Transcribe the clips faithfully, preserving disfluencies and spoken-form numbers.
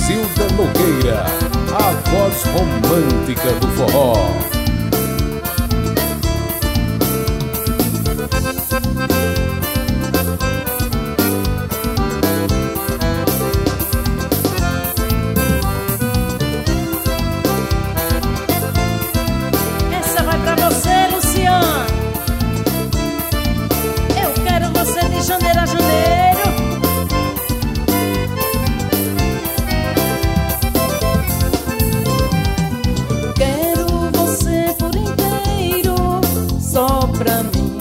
Zilda Nogueira, a voz romântica do forró. Essa vai pra você, Luciano. Eu quero você de janeiro a janeiro. Quero você por inteiro, só pra mim.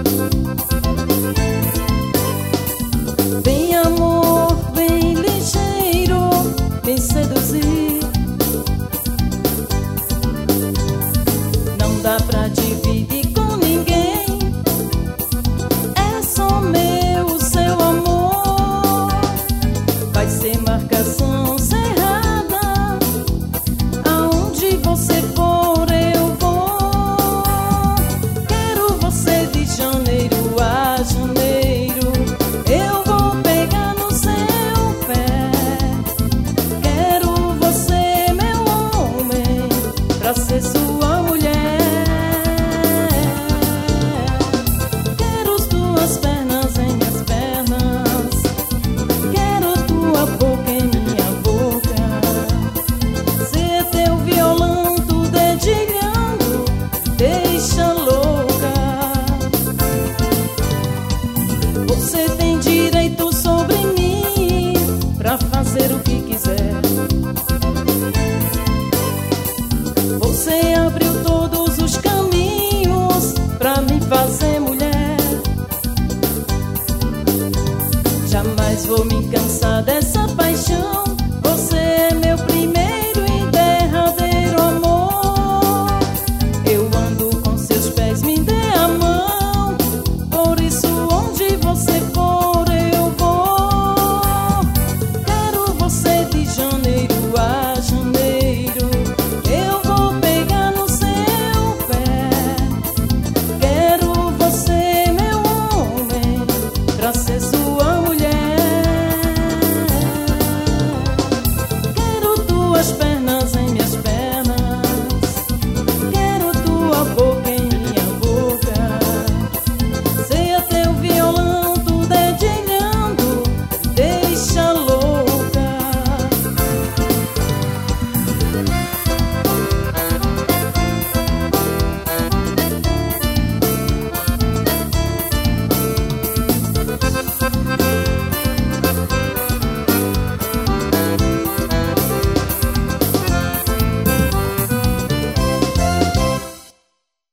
Vem amor, vem ligeiro, vem seduzir. Não dá pra dividir com ninguém, é só meu, seu amor. Vai ser marcação cerrada, aonde você for eu vou. Quero você de janeiro a janeiro, eu vou pegar no seu pé. Quero você, meu homem, pra ser sua mulher. Quero tuas pernas em minhas pernas, quero tua boca em minha boca. Ser teu violão, tu dedilhando, deixa louca. Você tem direito sobre mim, pra fazer o que